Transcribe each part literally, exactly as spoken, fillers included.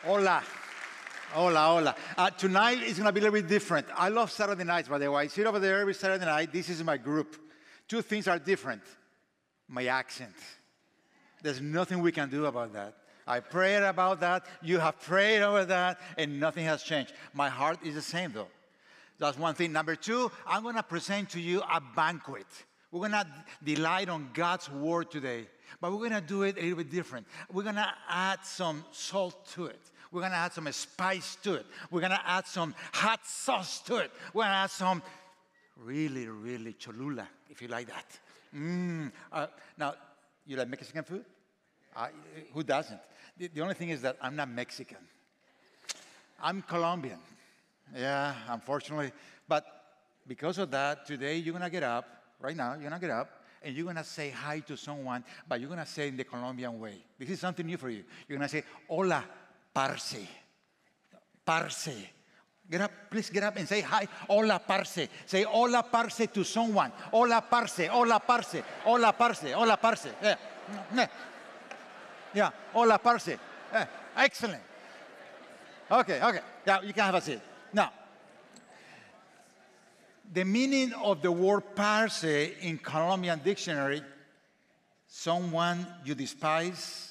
Hola. Hola, hola. Uh, tonight is going to be a little bit different. I love Saturday nights, by the way. I sit over there every Saturday night. This is my group. Two things are different. My accent. There's nothing we can do about that. I prayed about that. You have prayed over that, and nothing has changed. My heart is the same, though. That's one thing. Number two, I'm going to present to you a banquet. We're going to delight on God's word today, but we're going to do it a little bit different. We're going to add some salt to it. We're going to add some spice to it. We're going to add some hot sauce to it. We're going to add some really, really Cholula, if you like that. Mm. Uh, now, you like Mexican food? Uh, who doesn't? The, the only thing is that I'm not Mexican. I'm Colombian. Yeah, unfortunately. But because of that, today you're going to get up, right now, you're going to get up, and you're going to say hi to someone, but you're going to say it in the Colombian way. This is something new for you. You're going to say, hola, parce. Parce. Get up, please get up and say hi. Hola, parce. Say hola, parce to someone. Hola, parce. Hola, parce. Hola, parce. Hola, parce. Yeah. Yeah. Yeah. Hola, parce. Yeah. Excellent. Okay, okay. Yeah, you can have a seat. Now, the meaning of the word parce in Colombian dictionary, someone you despise,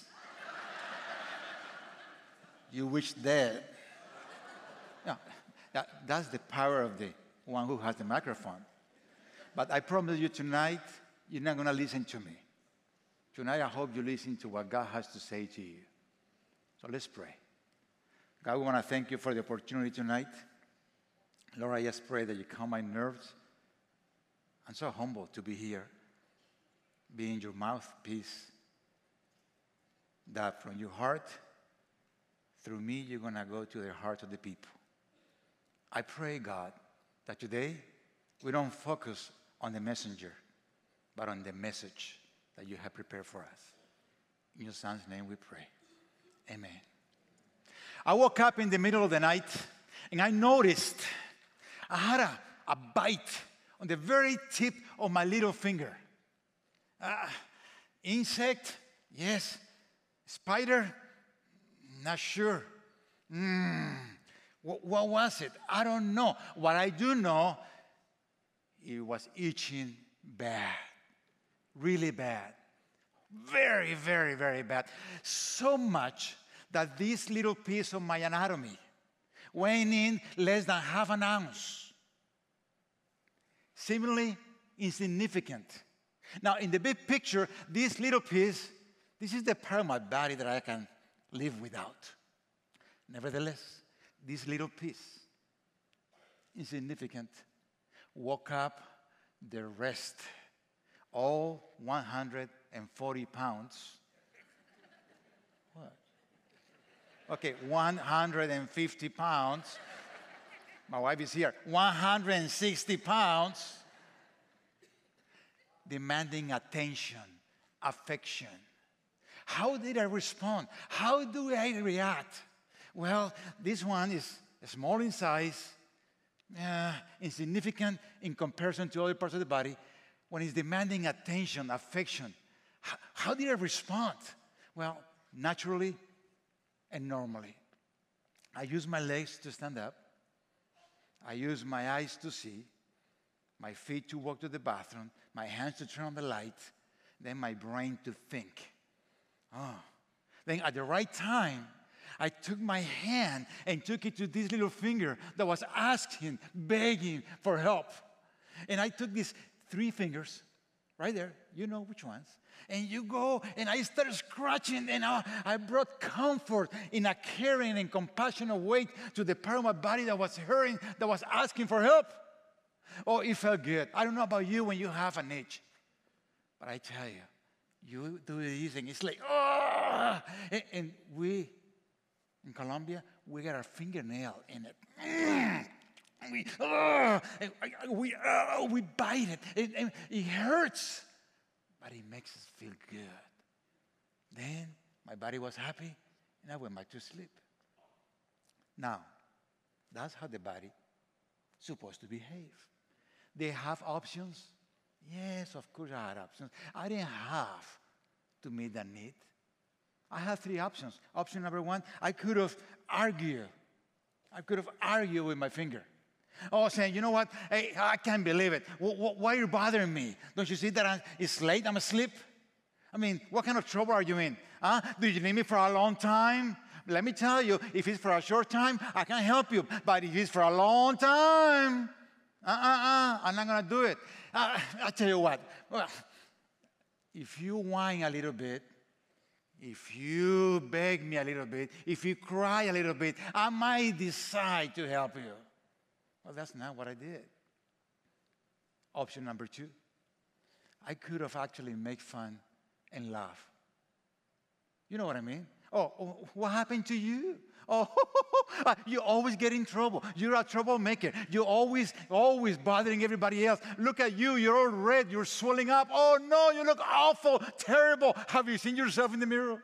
you wish dead. Yeah, that, that's the power of the one who has the microphone. But I promise you tonight, you're not going to listen to me. Tonight, I hope you listen to what God has to say to you. So let's pray. God, we want to thank you for the opportunity tonight. Lord, I just pray that you calm my nerves. I'm so humble to be here, being your mouthpiece, that from your heart, through me, you're going to go to the heart of the people. I pray, God, that today we don't focus on the messenger, but on the message that you have prepared for us. In your son's name we pray. Amen. I woke up in the middle of the night, and I noticed I had a, a bite on the very tip of my little finger. Uh, insect? Yes. Spider? Not sure. Mm. What, what was it? I don't know. What I do know, it was itching bad. Really bad. Very, very, very bad. So much that this little piece of my anatomy, weighing in less than half an ounce, seemingly insignificant. Now, in the big picture, this little piece, this is the part of my body that I can live without. Nevertheless, this little piece, insignificant, woke up the rest, all one hundred forty pounds. What? Okay, one hundred fifty pounds. My wife is here. one hundred sixty pounds, demanding attention, affection. How did I respond? How do I react? Well, this one is small in size, uh, insignificant in comparison to other parts of the body. When it's demanding attention, affection, how, how did I respond? Well, naturally and normally. I use my legs to stand up. I use my eyes to see, my feet to walk to the bathroom, my hands to turn on the light, then my brain to think. Oh. Then at the right time, I took my hand and took it to this little finger that was asking, begging for help. And I took these three fingers, right there, you know which ones, and you go, and I started scratching, and I, I brought comfort in a caring and compassionate way to the part of my body that was hurting, that was asking for help. Oh, it felt good. I don't know about you when you have an itch, but I tell you, you do this, and it's like, oh! And, and we, in Colombia, we got our fingernail in it. And we, oh, and we, oh, we bite it. And, and it hurts, but it makes us feel good. Then my body was happy, and I went back to sleep. Now, that's how the body is supposed to behave. They have options. Yes, of course I had options. I didn't have to meet that need. I had three options. Option number one, I could have argued. I could have argued with my finger. Oh, saying, you know what? Hey, I can't believe it. W- w- why are you bothering me? Don't you see that I'm, it's late? I'm asleep? I mean, what kind of trouble are you in? Huh? Do you need me for a long time? Let me tell you, if it's for a short time, I can help you. But if it's for a long time, uh-uh-uh, I'm not going to do it. Uh, I'll tell you what. Well, if you whine a little bit, if you beg me a little bit, if you cry a little bit, I might decide to help you. Well, that's not what I did. Option number two, I could have actually made fun and laugh. You know what I mean? Oh, oh what happened to you? Oh, you always get in trouble. You're a troublemaker. You're always, always bothering everybody else. Look at you. You're all red. You're swelling up. Oh, no, you look awful, terrible. Have you seen yourself in the mirror?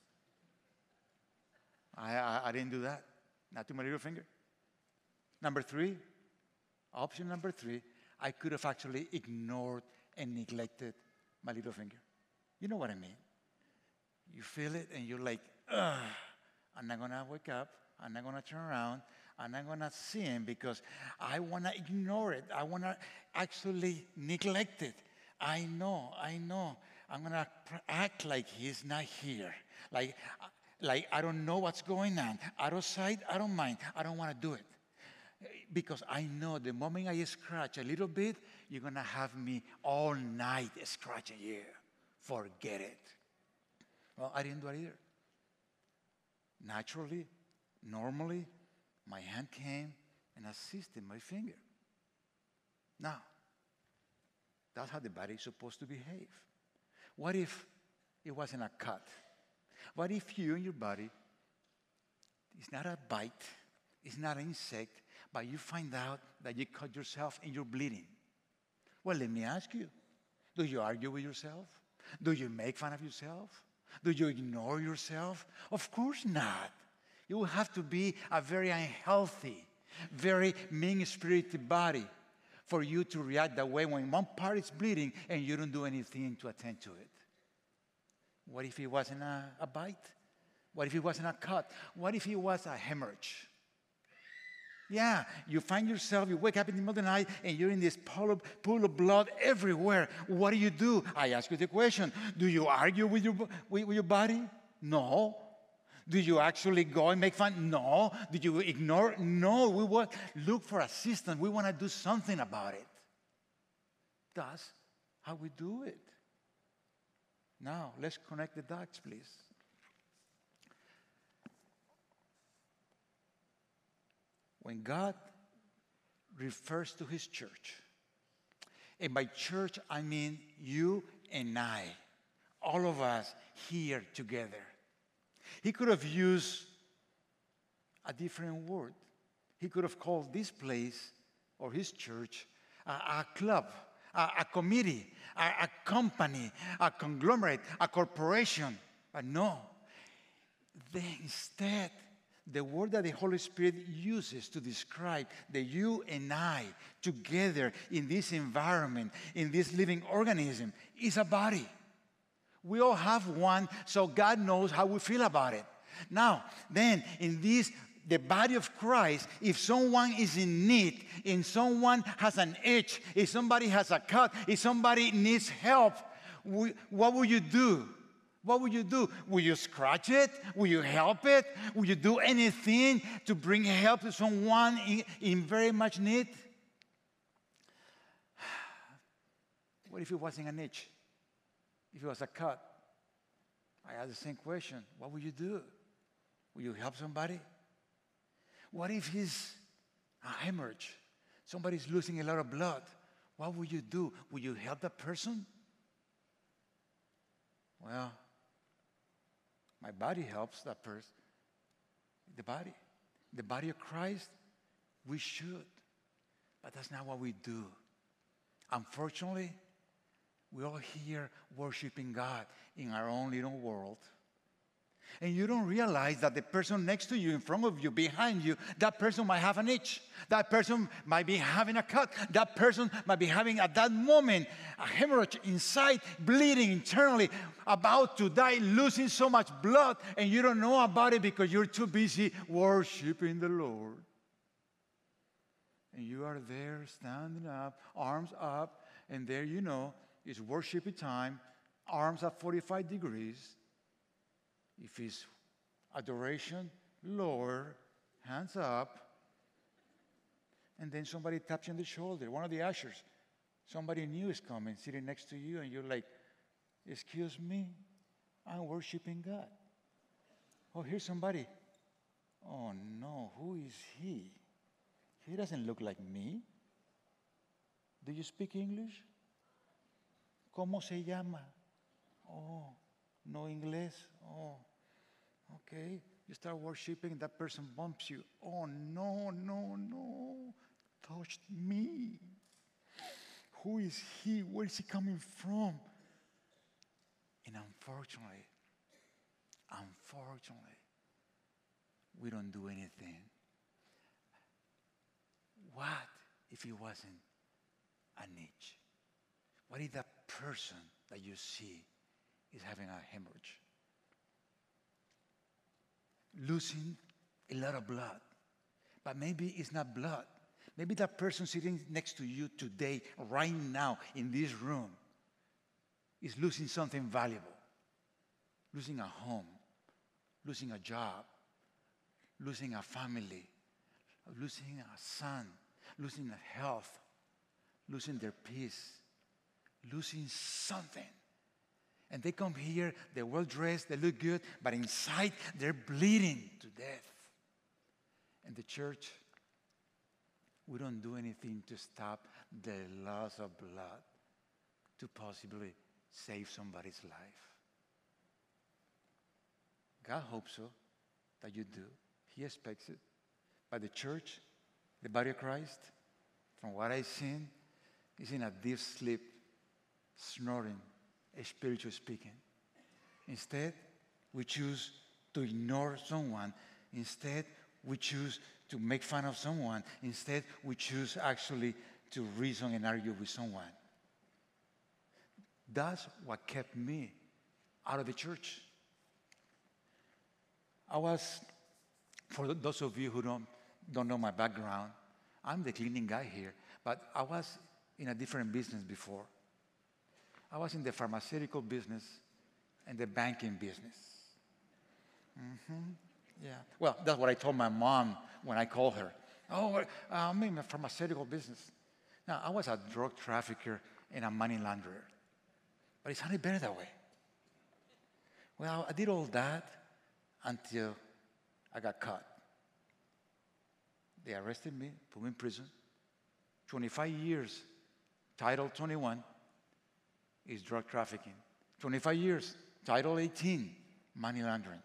I, I, I didn't do that. Not to my little finger. Number three, option number three, I could have actually ignored and neglected my little finger. You know what I mean? You feel it and you're like, ugh, I'm not going to wake up. I'm not going to turn around. I'm not going to see him because I want to ignore it. I want to actually neglect it. I know, I know. I'm going to act like he's not here. Like, like I don't know what's going on. Out of sight, out of mind. I don't want to do it. Because I know the moment I scratch a little bit, you're going to have me all night scratching you. Forget it. Well, I didn't do it either. Naturally, normally, my hand came and assisted my finger. Now, that's how the body is supposed to behave. What if it wasn't a cut? What if you and your body, it's not a bite, it's not an insect, but you find out that you cut yourself and you're bleeding? Well, let me ask you, do you argue with yourself? Do you make fun of yourself? Do you ignore yourself? Of course not. You will have to be a very unhealthy, very mean-spirited body for you to react that way when one part is bleeding and you don't do anything to attend to it. What if it wasn't a, a bite? What if it wasn't a cut? What if it was a hemorrhage? Yeah, you find yourself, you wake up in the middle of the night, and you're in this pool of, pool of blood everywhere. What do you do? I ask you the question. Do you argue with your, with, with your body? No. Do you actually go and make fun? No. Do you ignore? No. We want look for assistance. We want to do something about it. That's how we do it. Now, let's connect the dots, please. When God refers to his church, and by church I mean you and I, all of us here together, he could have used a different word. He could have called this place or his church a, a club, a, a committee, a, a company, a conglomerate, a corporation. But no, then instead, the word that the Holy Spirit uses to describe the you and I together in this environment, in this living organism, is a body. We all have one, so God knows how we feel about it. Now, then, in this, the body of Christ, if someone is in need, if someone has an itch, if somebody has a cut, if somebody needs help, we, what will you do? What will you do? Will you scratch it? Will you help it? Will you do anything to bring help to someone in, in very much need? What if it wasn't an itch? If it was a cut? I ask the same question. What will you do? Will you help somebody? What if it's a hemorrhage? Somebody's losing a lot of blood. What will you do? Will you help that person? Well, my body helps that person. The body. The body of Christ, we should. But that's not what we do. Unfortunately, we're all here worshiping God in our own little world. And you don't realize that the person next to you, in front of you, behind you, that person might have an itch. That person might be having a cut. That person might be having, at that moment, a hemorrhage inside, bleeding internally, about to die, losing so much blood, and you don't know about it because you're too busy worshiping the Lord. And you are there standing up, arms up, and there you know, it's worshiping time, arms at forty-five degrees. If it's adoration, lower, hands up. And then somebody taps you on the shoulder, one of the ushers. Somebody new is coming, sitting next to you, and you're like, excuse me, I'm worshiping God. Oh, here's somebody. Oh, no, who is he? He doesn't look like me. Do you speak English? ¿Cómo se llama? Oh, no inglés. Oh, okay. You start worshiping, that person bumps you. Oh, no, no, no. Touched me. Who is he? Where is he coming from? And unfortunately, unfortunately, we don't do anything. What if it wasn't an itch? What if that person that you see is having a hemorrhage? Losing a lot of blood. But maybe it's not blood. Maybe that person sitting next to you today, right now, in this room, is losing something valuable. Losing a home, losing a job, losing a family, losing a son, losing their health, losing their peace, losing something. And they come here, they're well-dressed, they look good, but inside they're bleeding to death. And the church, we don't do anything to stop the loss of blood, to possibly save somebody's life. God hopes so, that you do. He expects it. But the church, the body of Christ, from what I've seen, is in a deep sleep, snoring, spiritually speaking. Instead, we choose to ignore someone. Instead, we choose to make fun of someone. Instead, we choose actually to reason and argue with someone. That's what kept me out of the church. I was, for those of you who don't, don't know my background, I'm the cleaning guy here, but I was in a different business before. I was in the pharmaceutical business and the banking business. Mm-hmm. Yeah. Well, that's what I told my mom when I called her. Oh, I'm in the pharmaceutical business. Now, I was a drug trafficker and a money launderer. But it sounded better that way. Well, I did all that until I got caught. They arrested me, put me in prison. twenty-five years, Title twenty-one is drug trafficking. twenty-five years, Title eighteen, money laundering.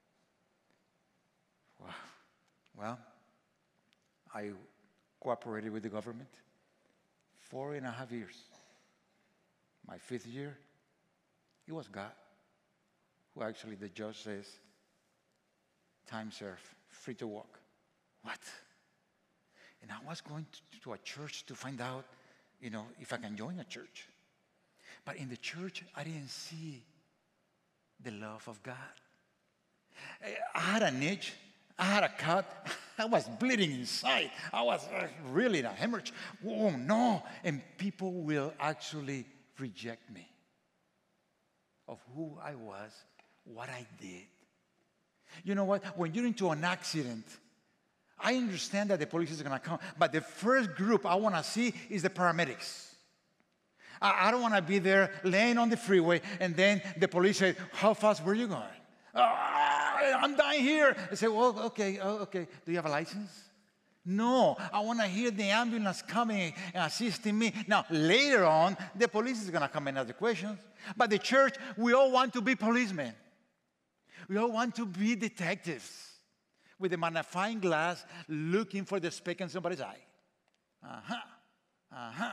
Wow. Well, I cooperated with the government four and a half years. My fifth year, it was God who actually, the judge says, time served, free to walk. What? And I was going to, to a church to find out, you know, if I can join a church. But in the church, I didn't see the love of God. I had an itch. I had a cut. I was bleeding inside. I was really in a hemorrhage. Oh, no. And people will actually reject me of who I was, what I did. You know what? When you're into an accident, I understand that the police is going to come, but the first group I want to see is the paramedics. I, I don't want to be there laying on the freeway, and then the police say, how fast were you going? Ah, I'm dying here. I say, well, okay, oh, okay. Do you have a license? No, I want to hear the ambulance coming and assisting me. Now, later on, the police is going to come and ask the questions. But the church, we all want to be policemen. We all want to be detectives with a magnifying glass looking for the speck in somebody's eye. Uh-huh, uh-huh.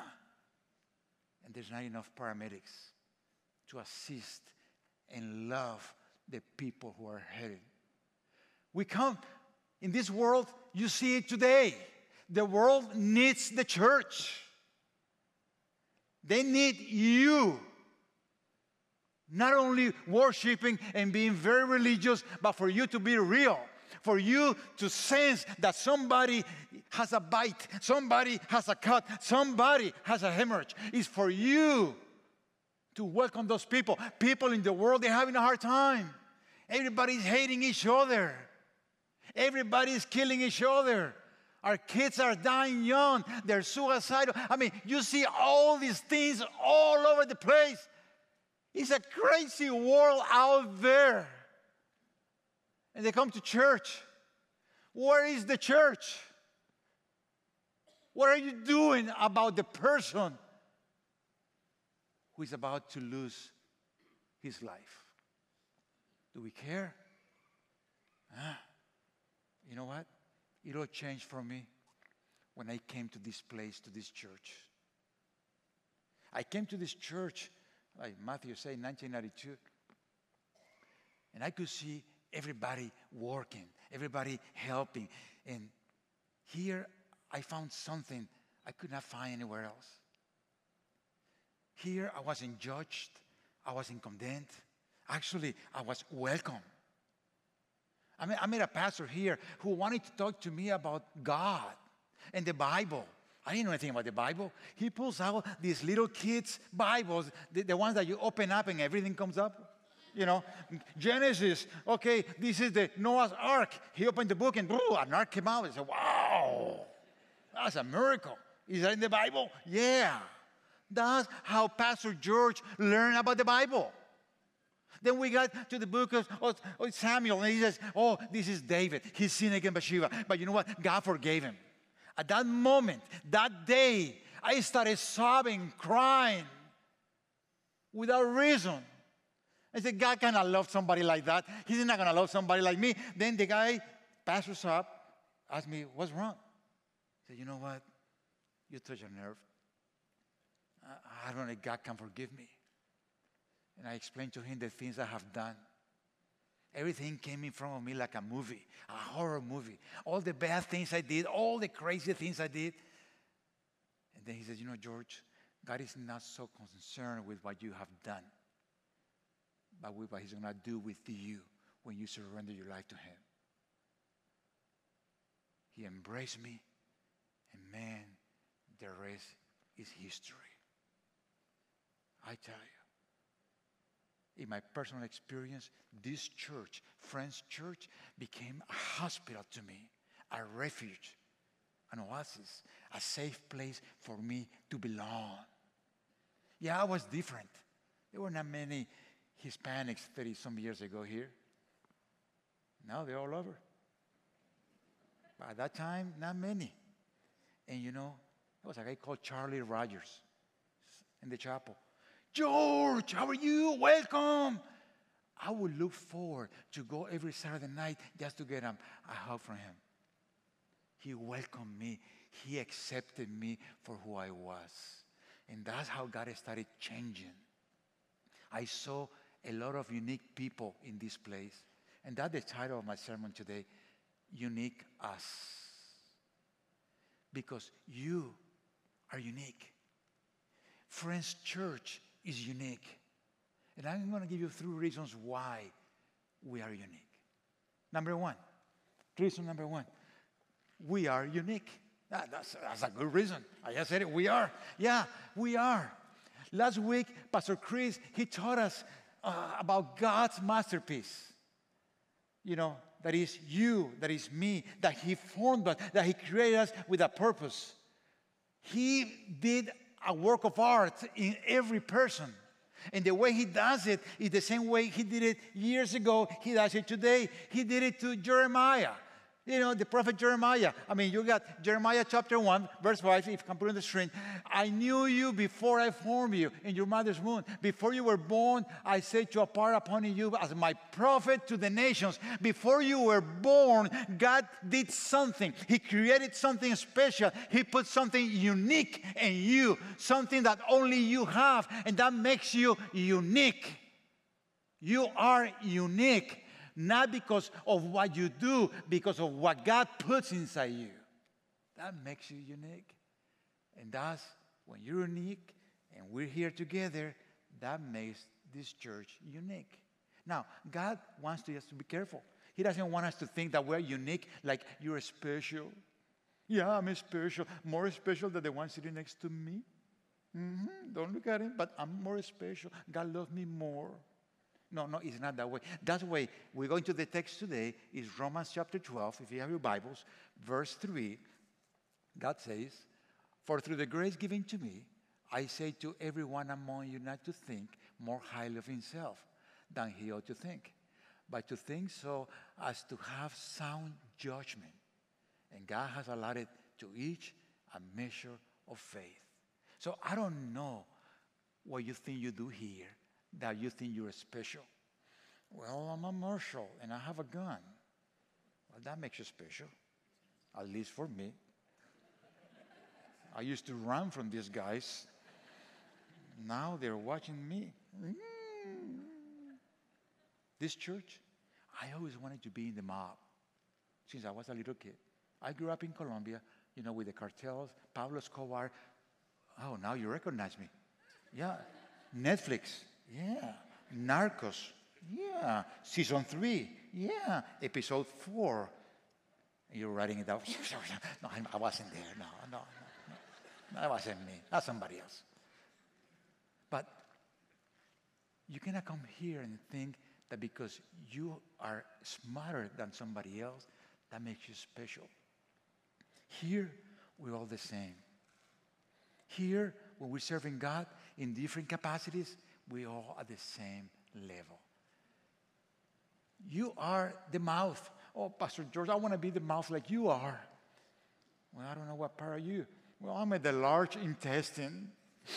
And there's not enough paramedics to assist and love the people who are headed. We come in this world, you see it today. The world needs the church. They need you. Not only worshiping and being very religious, but for you to be real. For you to sense that somebody has a bite, somebody has a cut, somebody has a hemorrhage. It's for you to welcome those people. People in the world, they're having a hard time. Everybody's hating each other. Everybody's killing each other. Our kids are dying young. They're suicidal. I mean, you see all these things all over the place. It's a crazy world out there. And they come to church. Where is the church? What are you doing about the person who is about to lose his life? Do we care? Ah, you know what? It all changed for me when I came to this place, to this church. I came to this church, like Matthew said, in nineteen ninety-two. And I could see everybody working, everybody helping. And here I found something I could not find anywhere else. Here I wasn't judged, I wasn't condemned. Actually, I was welcome. I mean, I met a pastor here who wanted to talk to me about God and the Bible. I didn't know anything about the Bible. He pulls out these little kids' Bibles, the, the ones that you open up and everything comes up. You know, Genesis, okay, this is the Noah's Ark. He opened the book and ooh, an ark came out. He said, wow, that's a miracle. Is that in the Bible? Yeah. That's how Pastor George learned about the Bible. Then we got to the book of, of, of Samuel, and he says, oh, this is David. He sinned against Bathsheba. But you know what? God forgave him. At that moment, that day, I started sobbing, crying, without reason. I said, God cannot love somebody like that. He's not going to love somebody like me. Then the guy, pastors up, asked me, what's wrong? I said, you know what? You touch a nerve. I, I don't know if God can forgive me. And I explained to him the things I have done. Everything came in front of me like a movie, a horror movie. All the bad things I did, all the crazy things I did. And then he said, you know, George, God is not so concerned with what you have done, but with what he's going to do with you when you surrender your life to him. He embraced me, and man, the rest is history. I tell you. In my personal experience, this church, Friends Church, became a hospital to me, a refuge, an oasis, a safe place for me to belong. Yeah, I was different. There were not many Hispanics thirty-some years ago here. Now they're all over. But at that time, not many. And you know, there was a guy called Charlie Rogers in the chapel. George, how are you? Welcome. I would look forward to go every Saturday night just to get a, a hug from him. He welcomed me. He accepted me for who I was. And that's how God started changing. I saw a lot of unique people in this place. And that's the title of my sermon today, Unique Us. Because you are unique. Friends Church is unique. And I'm going to give you three reasons why we are unique. Number one, reason number one, we are unique. That, that's, that's a good reason. I just said it, we are. Yeah, we are. Last week, Pastor Chris, he taught us uh, about God's masterpiece. You know, that is you, that is me, that he formed us, that he created us with a purpose. He did a work of art in every person. And the way he does it is the same way he did it years ago. He does it today. He did it to Jeremiah. You know, the prophet Jeremiah. I mean, you got Jeremiah chapter one, verse five, if you can put it on the screen. I knew you before I formed you in your mother's womb. Before you were born, I set you apart upon you as my prophet to the nations. Before you were born, God did something. He created something special. He put something unique in you, something that only you have, and that makes you unique. You are unique, not because of what you do, because of what God puts inside you. That makes you unique. And that's when you're unique and we're here together, that makes this church unique. Now, God wants us to be careful. He doesn't want us to think that we're unique, like you're special. Yeah, I'm special, more special than the one sitting next to me. Mm-hmm. Don't look at him, but I'm more special. God loves me more. No, no, it's not that way. That's the way we're going to the text today is Romans chapter twelve, if you have your Bibles, verse three. God says, "For through the grace given to me, I say to everyone among you not to think more highly of himself than he ought to think, but to think so as to have sound judgment. And God has allotted to each a measure of faith." So I don't know what you think you do here, that you think you're special. Well, I'm a marshal and I have a gun. Well, that makes you special, at least for me. I used to run from these guys. Now they're watching me. Mm. This church, I always wanted to be in the mob since I was a little kid. I grew up in Colombia, you know, with the cartels, Pablo Escobar. Oh, now you recognize me. Yeah. Netflix. Yeah. Narcos. Yeah. Season three. Yeah. Episode four. You're writing it down. No, I wasn't there. No, no, no, no. That wasn't me. That's somebody else. But you cannot come here and think that because you are smarter than somebody else, that makes you special. Here, we're all the same. Here, when we're serving God in different capacities, we all at the same level. You are the mouth. Oh, Pastor George, I want to be the mouth like you are. Well, I don't know what part are you. Well, I'm at the large intestine.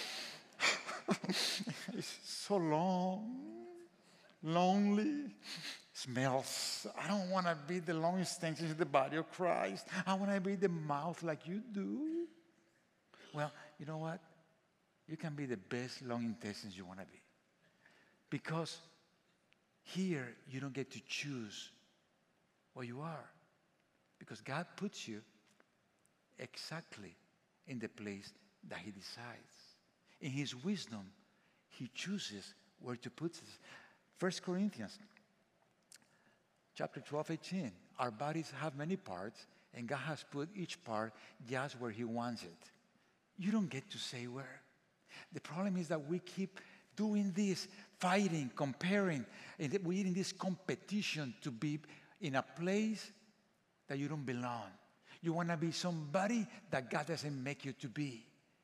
It's so long, lonely, smells. I don't want to be the long extension of the body of Christ. I want to be the mouth like you do. Well, you know what? You can be the best long intestines you want to be. Because here, you don't get to choose what you are. Because God puts you exactly in the place that he decides. In his wisdom, he chooses where to put us. First Corinthians chapter twelve, eighteen. Our bodies have many parts, and God has put each part just where he wants it. You don't get to say where. The problem is that we keep doing this, fighting, comparing, and we're in this competition to be in a place that you don't belong. You want to be somebody that God doesn't make you to be.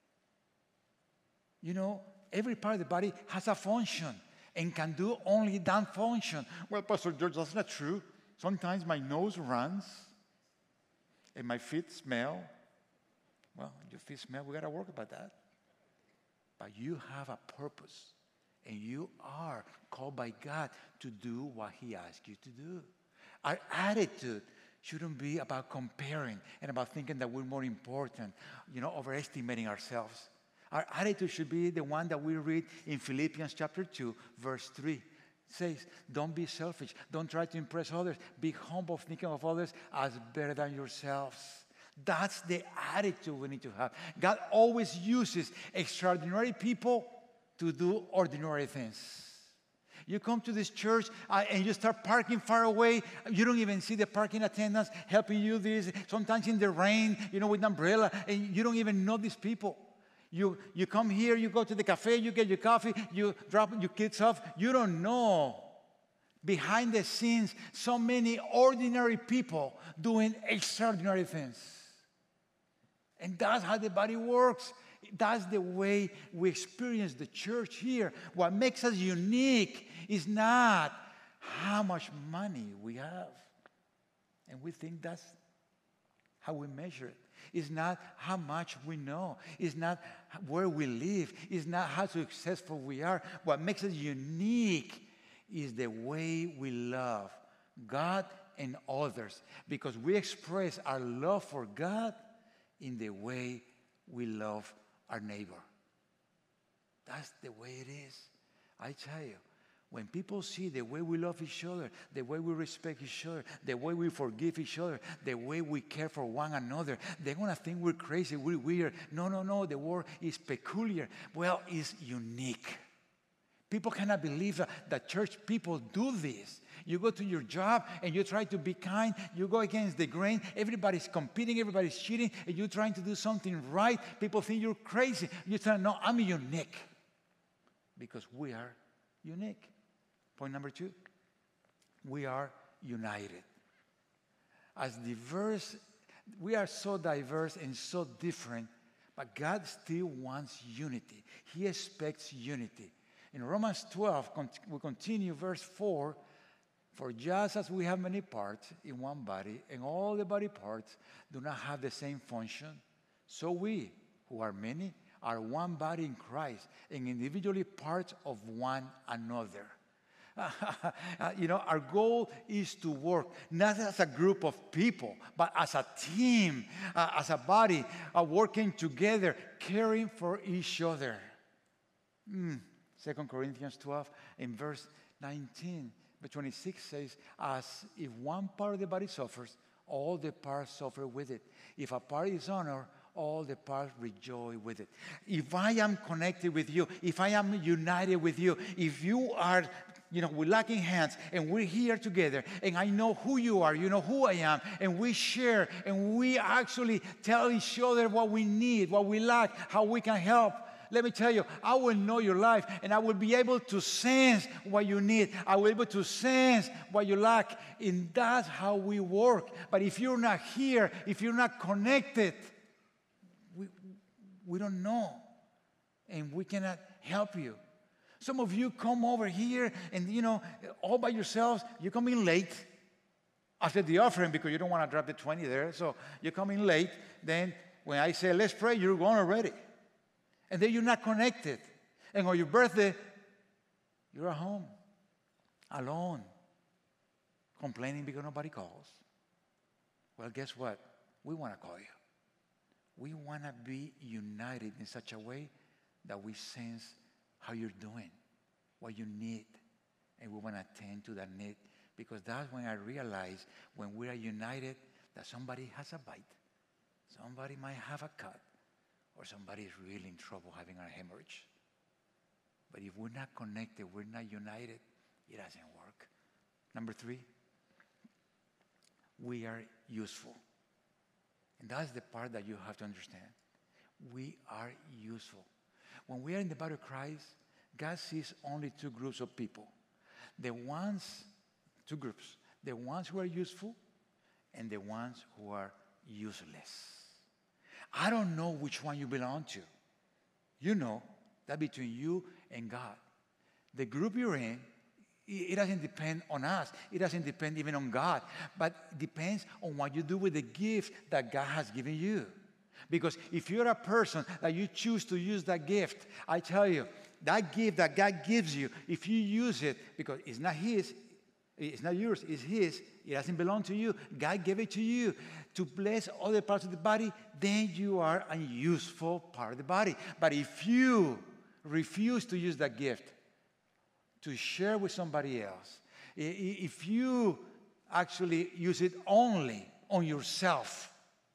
You know, every part of the body has a function and can do only that function. Well, Pastor George, that's not true. Sometimes my nose runs and my feet smell. Well, your feet smell, we got to work about that. But you have a purpose, and you are called by God to do what he asks you to do. Our attitude shouldn't be about comparing and about thinking that we're more important, you know, overestimating ourselves. Our attitude should be the one that we read in Philippians chapter two, verse three. It says, don't be selfish. Don't try to impress others. Be humble, thinking of others as better than yourselves. That's the attitude we need to have. God always uses extraordinary people to do ordinary things. You come to this church uh, and you start parking far away. You don't even see the parking attendants helping you this. Sometimes in the rain, you know, with an umbrella, and you don't even know these people. You, you come here, you go to the cafe, you get your coffee, you drop your kids off. You don't know. Behind the scenes, so many ordinary people doing extraordinary things. And that's how the body works. That's the way we experience the church here. What makes us unique is not how much money we have. And we think that's how we measure it. It's not how much we know. It's not where we live. It's not how successful we are. What makes us unique is the way we love God and others. Because we express our love for God in the way we love our neighbor. That's the way it is. I tell you, When people see the way we love each other, the way we respect each other, the way we forgive each other, the way we care for one another, they're going to think we're crazy, we're weird. No, no, no, the word is peculiar. Well, it's unique. People cannot believe that, that church people do this. You go to your job and you try to be kind. You go against the grain. Everybody's competing. Everybody's cheating. And you're trying to do something right. People think you're crazy. You tell them, no, I'm unique. Because we are unique. Point number two. We are united. As diverse, we are so diverse and so different, but God still wants unity. He expects unity. In Romans twelve, we continue verse four, for just as we have many parts in one body, and all the body parts do not have the same function, so we, who are many, are one body in Christ, and individually parts of one another. uh, you know, our goal is to work not as a group of people, but as a team, uh, as a body, uh, working together, caring for each other. Mm. Second Corinthians twelve, in verse nineteen, but twenty-six says, as if one part of the body suffers, all the parts suffer with it. If a part is honored, all the parts rejoice with it. If I am connected with you, if I am united with you, if you are, you know, we're locking hands and we're here together and I know who you are, you know who I am, and we share and we actually tell each other what we need, what we lack, how we can help. Let me tell you, I will know your life and I will be able to sense what you need. I will be able to sense what you lack. And that's how we work. But if you're not here, if you're not connected, we, we don't know. And we cannot help you. Some of you come over here and, you know, all by yourselves, you come in late after the offering because you don't want to drop the twenty there. So you come in late. Then when I say, let's pray, you're gone already. And then you're not connected. And on your birthday, you're at home, alone, complaining because nobody calls. Well, guess what? We want to call you. We want to be united in such a way that we sense how you're doing, what you need, and we want to attend to that need. Because that's when I realize when we are united that somebody has a bite, somebody might have a cut, or somebody is really in trouble having a hemorrhage. But if we're not connected, we're not united, it doesn't work. Number three, we are useful. And that's the part that you have to understand. We are useful. When we are in the body of Christ, God sees only two groups of people. The ones, two groups, the ones who are useful and the ones who are useless. I don't know which one you belong to. You know that between you and God. The group you're in, it doesn't depend on us. It doesn't depend even on God. But it depends on what you do with the gift that God has given you. Because if you're a person that you choose to use that gift, I tell you, that gift that God gives you, if you use it, because it's not His, it's not yours, it's His, it doesn't belong to you. God gave it to you to bless other parts of the body, then you are a useful part of the body. But if you refuse to use that gift to share with somebody else, if you actually use it only on yourself,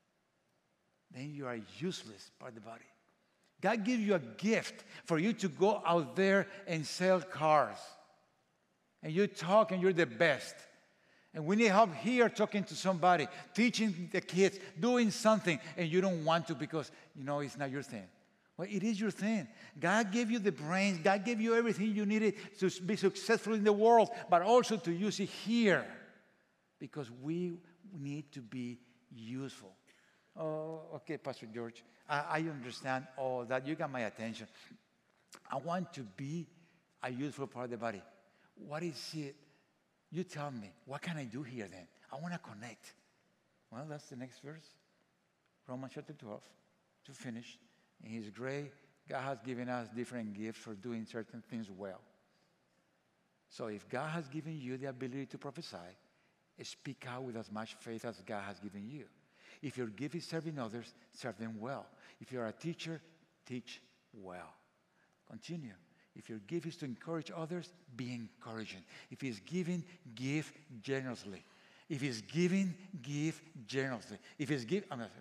then you are a useless part of the body. God gives you a gift for you to go out there and sell cars. And you talk and you're the best. And we need help here talking to somebody, teaching the kids, doing something, and you don't want to because, you know, it's not your thing. Well, it is your thing. God gave you the brains. God gave you everything you needed to be successful in the world, but also to use it here because we need to be useful. Oh, okay, Pastor George, I, I understand all that. You got my attention. I want to be a useful part of the body. What is it? You tell me, what can I do here then? I want to connect. Well, that's the next verse. Romans chapter twelve, to finish. In His grace, God has given us different gifts for doing certain things well. So if God has given you the ability to prophesy, speak out with as much faith as God has given you. If your gift is serving others, serve them well. If you're a teacher, teach well. Continue. If your gift is to encourage others, be encouraging. If it's giving, give generously. If it's giving, give generously. If it's give, I'm a,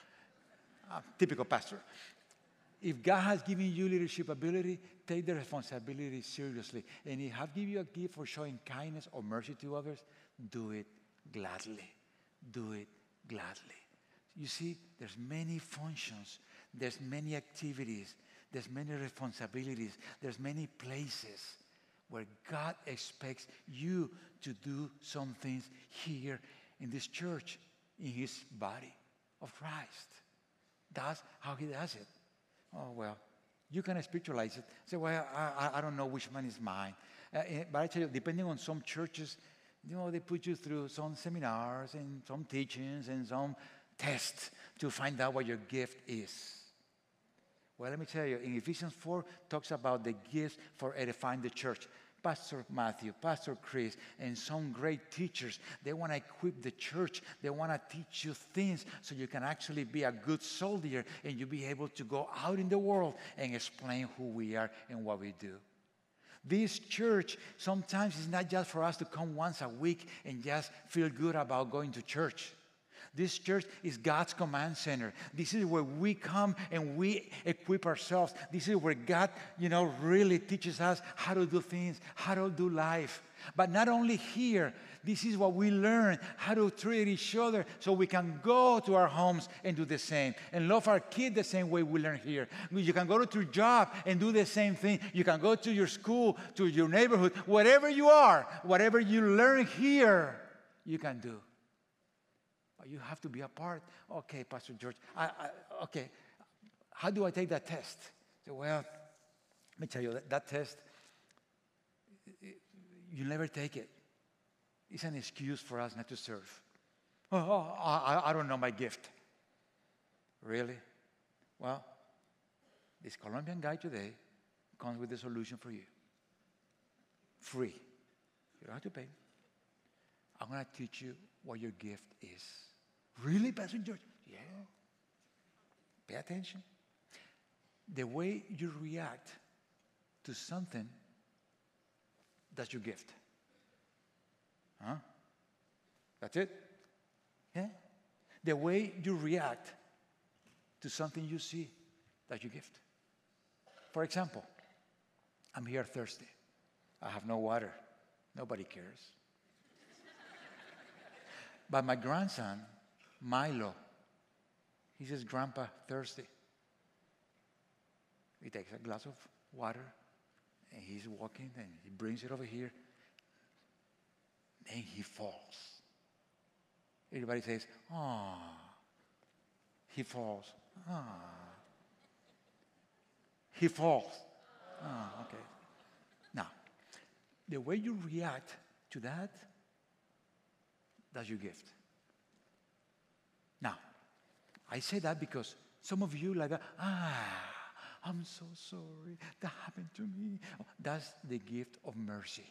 a typical pastor. If God has given you leadership ability, take the responsibility seriously. And if have given you a gift for showing kindness or mercy to others, do it gladly. Do it gladly. You see, there's many functions. There's many activities. There's many responsibilities. There's many places where God expects you to do some things here in this church, in his body of Christ. That's how he does it. Oh, well, you can spiritualize it. Say, well, I, I don't know which one is mine. Uh, but I tell you, depending on some churches, you know, they put you through some seminars and some teachings and some tests to find out what your gift is. Well, let me tell you, in Ephesians four, talks about the gifts for edifying the church. Pastor Matthew, Pastor Chris, and some great teachers, they want to equip the church. They want to teach you things so you can actually be a good soldier and you be able to go out in the world and explain who we are and what we do. This church sometimes is not just for us to come once a week and just feel good about going to church. This church is God's command center. This is where we come and we equip ourselves. This is where God, you know, really teaches us how to do things, how to do life. But not only here, this is what we learn, how to treat each other so we can go to our homes and do the same. And love our kids the same way we learn here. You can go to your job and do the same thing. You can go to your school, to your neighborhood, wherever you are, whatever you learn here, you can do. You have to be a part. Okay, Pastor George, I, I, okay, how do I take that test? So, well, let me tell you, that, that test, you never take it. It's an excuse for us not to serve. Oh, oh I, I don't know my gift. Really? Well, this Colombian guy today comes with a solution for you. Free. You don't have to pay. I'm going to teach you what your gift is. Really, Pastor George? Yeah. Pay attention. The way you react to something, that's your gift. Huh? That's it? Yeah? The way you react to something you see, that's your gift. For example, I'm here thirsty. I have no water. Nobody cares. But my grandson, Milo, he says, Grandpa, thirsty. He takes a glass of water, and he's walking, and he brings it over here. Then he falls. Everybody says, ah. He falls. Ah. He falls. Ah, okay. Now, the way you react to that, that's your gift. Now, I say that because some of you like, ah, I'm so sorry. That happened to me. That's the gift of mercy.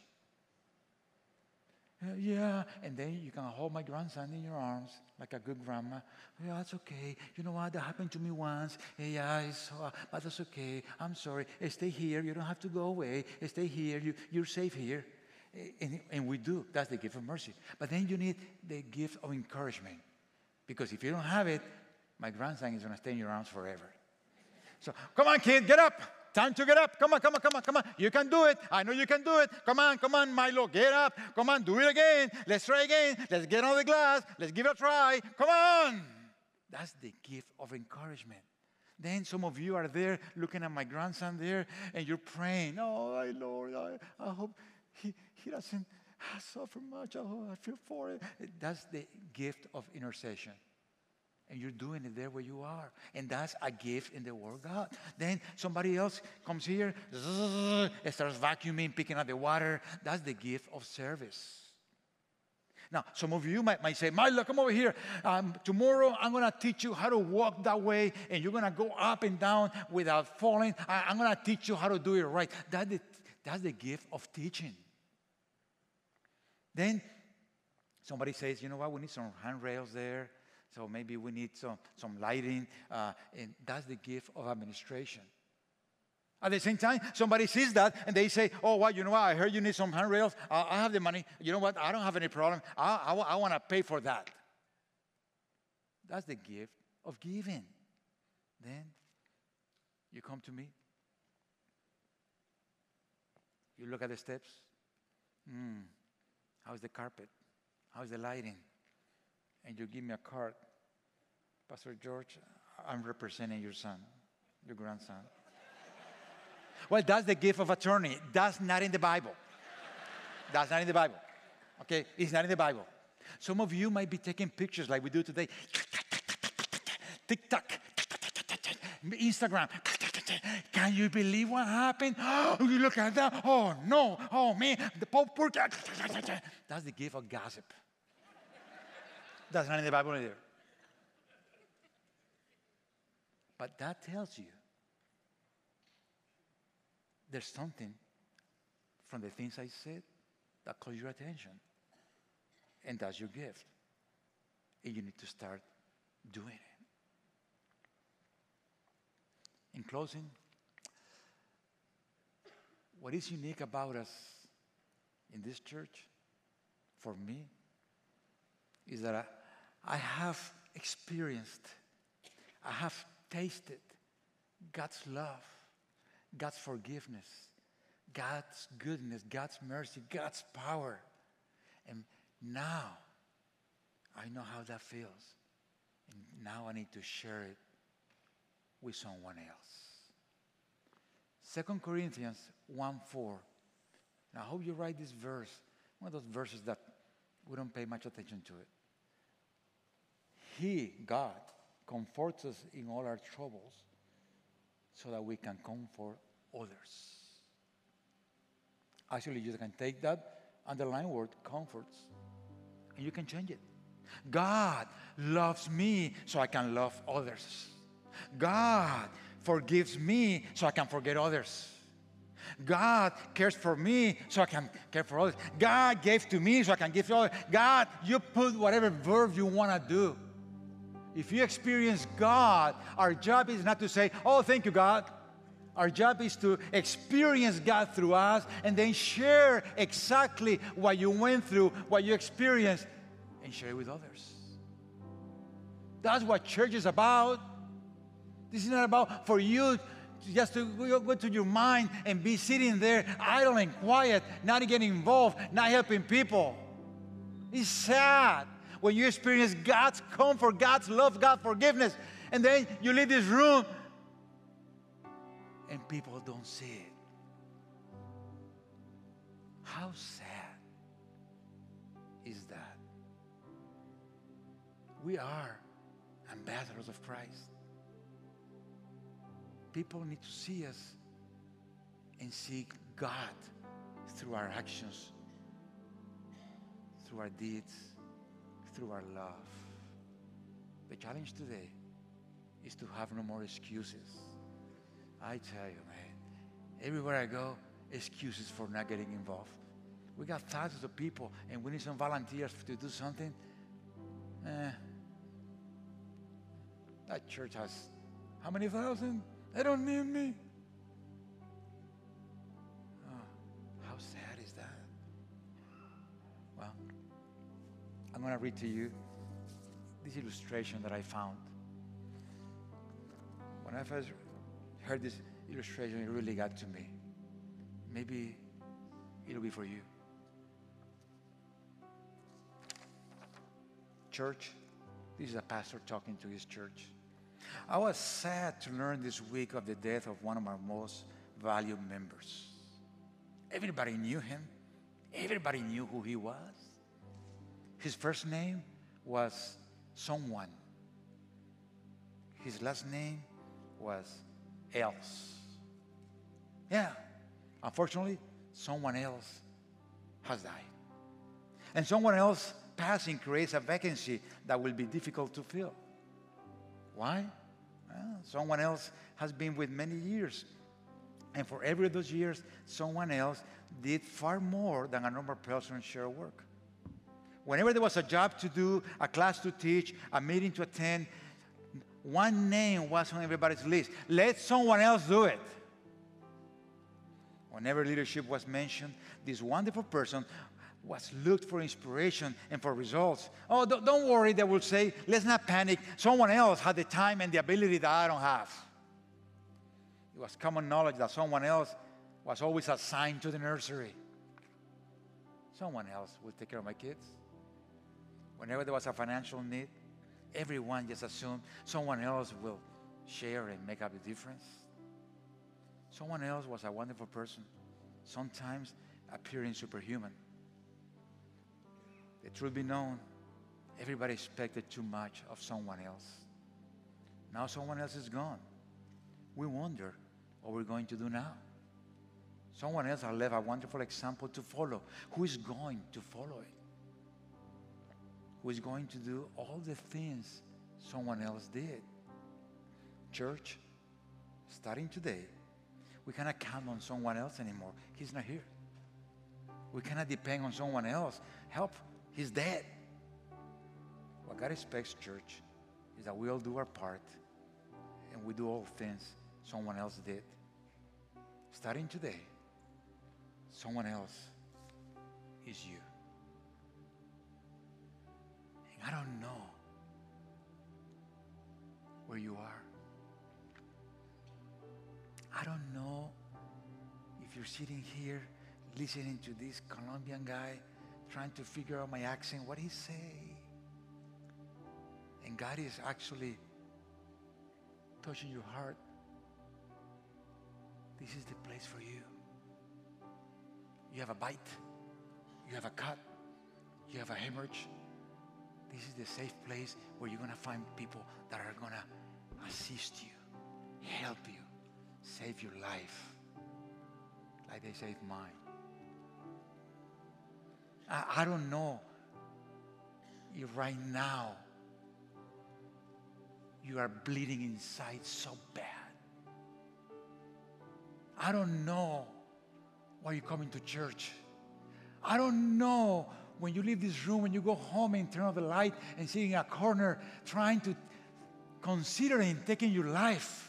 Uh, yeah, and then you can hold my grandson in your arms like a good grandma. Yeah, that's okay. You know what? That happened to me once. Yeah, it's, uh, but that's okay. I'm sorry. Stay here. You don't have to go away. Stay here. You, you're safe here. And, and we do. That's the gift of mercy. But then you need the gift of encouragement. Because if you don't have it, my grandson is going to stay in your arms forever. So, come on, kid, get up. Time to get up. Come on, come on, come on, come on. You can do it. I know you can do it. Come on, come on, Milo, get up. Come on, do it again. Let's try again. Let's get on the glass. Let's give it a try. Come on. That's the gift of encouragement. Then some of you are there looking at my grandson there, and you're praying, oh, Lord, I, I hope he, he doesn't suffer much. Oh, I feel for it. That's the gift of intercession. And you're doing it there where you are. And that's a gift in the Word of God. Then somebody else comes here, zzz, starts vacuuming, picking up the water. That's the gift of service. Now, some of you might, might say, Milo, come over here. Um, tomorrow, I'm going to teach you how to walk that way, and you're going to go up and down without falling. I, I'm going to teach you how to do it right. That the, that's the gift of teaching. Then somebody says, you know what, we need some handrails there. So maybe we need some, some lighting. Uh, and that's the gift of administration. At the same time, somebody sees that and they say, oh, well, you know what? I heard you need some handrails. I, I have the money. You know what? I don't have any problem. I, I, I want to pay for that. That's the gift of giving. Then you come to me. You look at the steps. Hmm, how's the carpet? How's the lighting? And you give me a card. Pastor George, I'm representing your son, your grandson. Well, that's the gift of attorney. That's not in the Bible. That's not in the Bible. Okay? It's not in the Bible. Some of you might be taking pictures like we do today. TikTok. Instagram. Can you believe what happened? Oh, you look at that. Oh, no. Oh, man. The Pope. That's the gift of gossip. That's not in the Bible either. But that tells you there's something from the things I said that calls your attention. And that's your gift. And you need to start doing it. In closing, what is unique about us in this church, for me, is that I, I have experienced, I have tasted God's love, God's forgiveness, God's goodness, God's mercy, God's power. And now I know how that feels. And now I need to share it with someone else. Second Corinthians one four. Now I hope you write this verse, one of those verses that we don't pay much attention to it. He, God, comforts us in all our troubles so that we can comfort others. Actually, you can take that underlined word, comforts, and you can change it. God loves me so I can love others. God forgives me so I can forget others. God cares for me so I can care for others. God gave to me so I can give to others. God, you put whatever verb you want to do. If you experience God, our job is not to say, oh, thank you, God. Our job is to experience God through us and then share exactly what you went through, what you experienced, and share it with others. That's what church is about. This is not about for you to just to go to your mind and be sitting there idle and quiet, not getting involved, not helping people. It's sad when you experience God's comfort, God's love, God's forgiveness, and then you leave this room and people don't see it. How sad is that? We are ambassadors of Christ. People need to see us and see God through our actions, through our deeds, through our love. The challenge today is to have no more excuses. I tell you, man, everywhere I go, excuses for not getting involved. We got thousands of people, and we need some volunteers to do something. Eh, that church has how many thousand? They don't need me. Oh, how sad is that? Well, I'm going to read to you this illustration that I found. When I first heard this illustration, it really got to me. Maybe it'll be for you. Church, this is a pastor talking to his church. I was sad to learn this week of the death of one of our most valued members. Everybody knew him. Everybody knew who he was. His first name was Someone. His last name was Else. Yeah, unfortunately, someone else has died. And someone else passing creates a vacancy that will be difficult to fill. Why? Well, someone else has been with many years. And for every of those years, someone else did far more than a normal person share work. Whenever there was a job to do, a class to teach, a meeting to attend, one name was on everybody's list. Let someone else do it. Whenever leadership was mentioned, this wonderful person was looked for inspiration and for results. Oh, don't, don't worry, they will say, let's not panic. Someone else had the time and the ability that I don't have. It was common knowledge that someone else was always assigned to the nursery. Someone else will take care of my kids. Whenever there was a financial need, everyone just assumed someone else will share and make up the difference. Someone else was a wonderful person, sometimes appearing superhuman. The truth be known, everybody expected too much of someone else. Now someone else is gone. We wonder what we're going to do now. Someone else has left a wonderful example to follow. Who is going to follow it? Who is going to do all the things someone else did? Church, starting today, we cannot count on someone else anymore. He's not here. We cannot depend on someone else. Help, he's dead. What God expects, church, is that we all do our part and we do all things someone else did. Starting today, someone else is you. And I don't know where you are. I don't know if you're sitting here listening to this Colombian guy trying to figure out my accent, what he say. And God is actually touching your heart. This is the place for you. You have a bite, you have a cut, you have a hemorrhage. This is the safe place where you're going to find people that are going to assist you, help you, save your life like they saved mine. I, I don't know if right now you are bleeding inside so bad. I don't know why you're coming to church. I don't know when you leave this room, when you go home and turn off the light and sit in a corner trying to considering taking your life.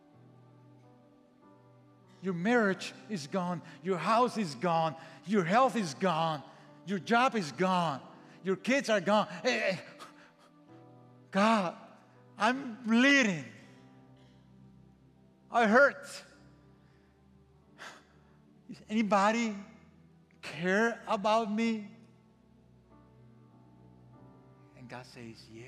Your marriage is gone. Your house is gone. Your health is gone. Your job is gone. Your kids are gone. Hey, hey. God, I'm bleeding. I hurt. Does anybody care about me? And God says, yes.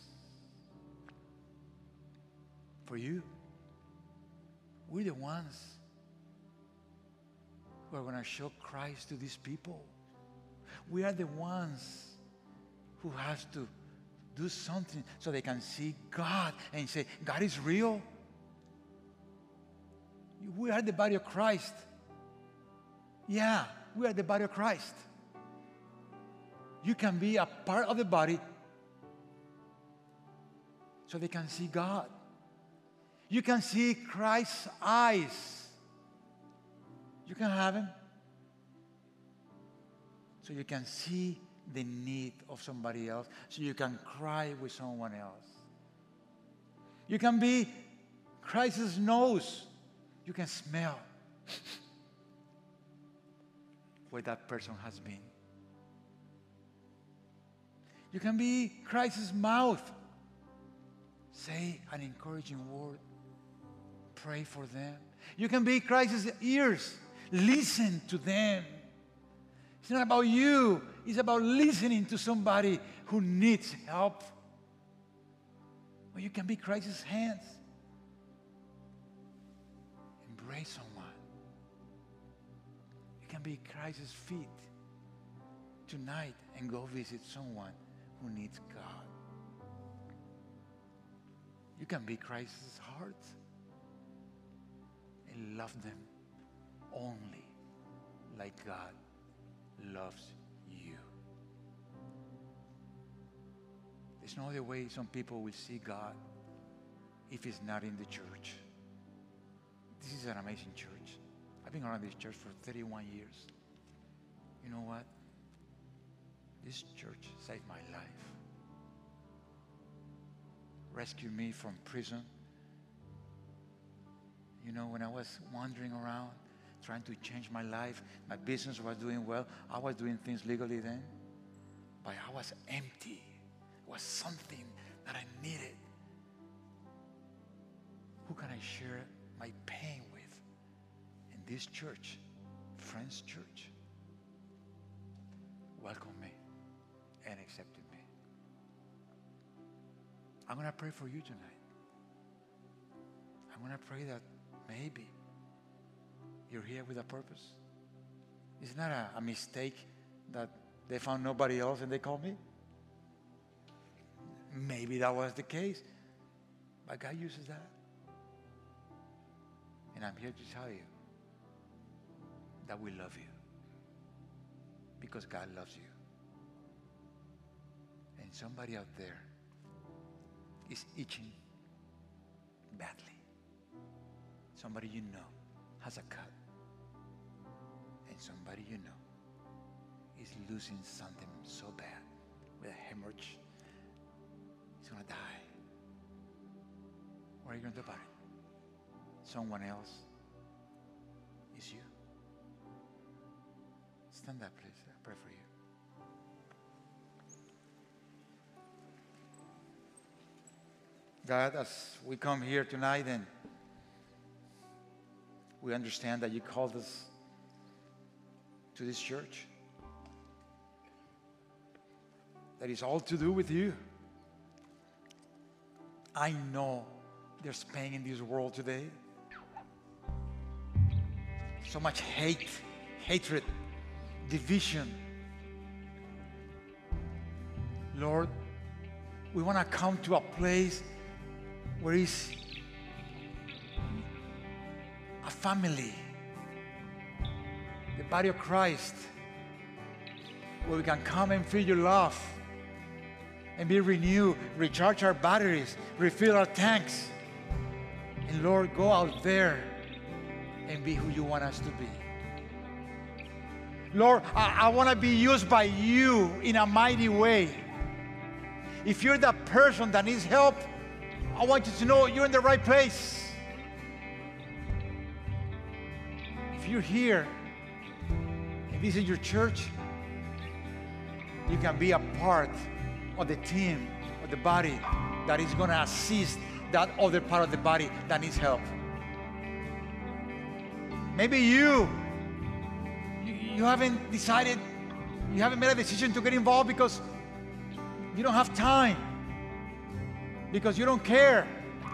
For you, we're the ones who are going to show Christ to these people. We are the ones who have to do something so they can see God and say, God is real. We are the body of Christ. Yeah, we are the body of Christ. You can be a part of the body so they can see God. You can see Christ's eyes. You can have Him so you can see the need of somebody else, so you can cry with someone else. You can be Christ's nose. You can smell where that person has been. You can be Christ's mouth. Say an encouraging word. Pray for them. You can be Christ's ears. Listen to them. It's not about you. It's about listening to somebody who needs help. Or you can be Christ's hands. Embrace someone. You can be Christ's feet tonight and go visit someone who needs God. You can be Christ's heart and love them only like God loves you. There's no other way some people will see God if it's not in the church. This is an amazing church. I've been around this church for thirty-one years. You know what? This church saved my life. Rescued me from prison. You know, when I was wandering around trying to change my life. My business was doing well. I was doing things legally then. But I was empty. It was something that I needed. Who can I share my pain with? In this church, Friends Church, welcomed me and accepted me. I'm going to pray for you tonight. I'm going to pray that maybe you're here with a purpose. It's not a, a mistake that they found nobody else and they called me. Maybe that was the case. But God uses that. And I'm here to tell you that we love you. Because God loves you. And somebody out there is itching badly. Somebody you know has a cut. And somebody you know is losing something so bad with a hemorrhage. He's going to die. What are you going to do about it? Someone else is you. Stand up, please. I pray for you. God, as we come here tonight and we understand that you called us to this church, that is all to do with you. I know there's pain in this world today. So much hate, hatred, division. Lord, we want to come to a place where it's a family, the body of Christ, where we can come and feel your love and be renewed, recharge our batteries, refill our tanks. And Lord, go out there and be who you want us to be. Lord, I, I want to be used by you in a mighty way. If you're that person that needs help, I want you to know you're in the right place. If you're here and this is your church, you can be a part of the team, of the body that is going to assist that other part of the body that needs help. Maybe you, you, you haven't decided, you haven't made a decision to get involved because you don't have time, because you don't care.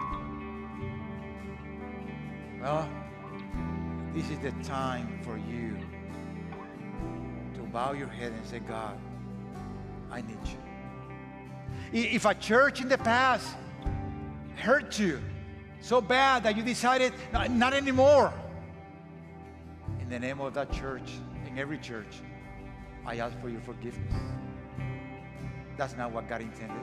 Well, this is the time for you to bow your head and say, God, I need you. If a church in the past hurt you so bad that you decided, not, not anymore, in the name of that church, in every church, I ask for your forgiveness. That's not what God intended.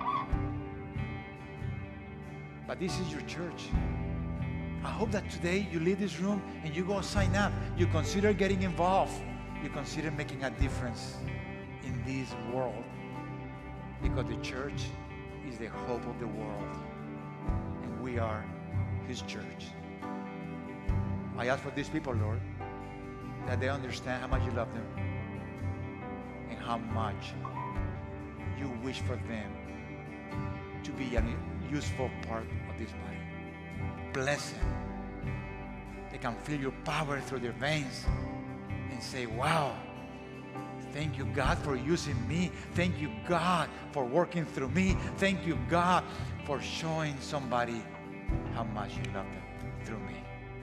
But this is your church. I hope that today you leave this room and you go sign up. You consider getting involved. You consider making a difference in this world. Because the church is the hope of the world. And we are His church. I ask for these people, Lord, that they understand how much you love them and how much you wish for them to be a useful part of this body. Bless them. They can feel your power through their veins and say, wow, thank you, God, for using me. Thank you, God, for working through me. Thank you, God, for showing somebody how much you love them through me.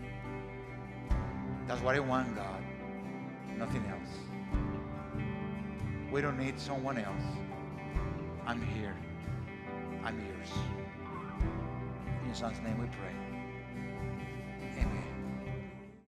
That's what I want, God. Nothing else. We don't need someone else. I'm here. I'm yours. In your Son's name we pray.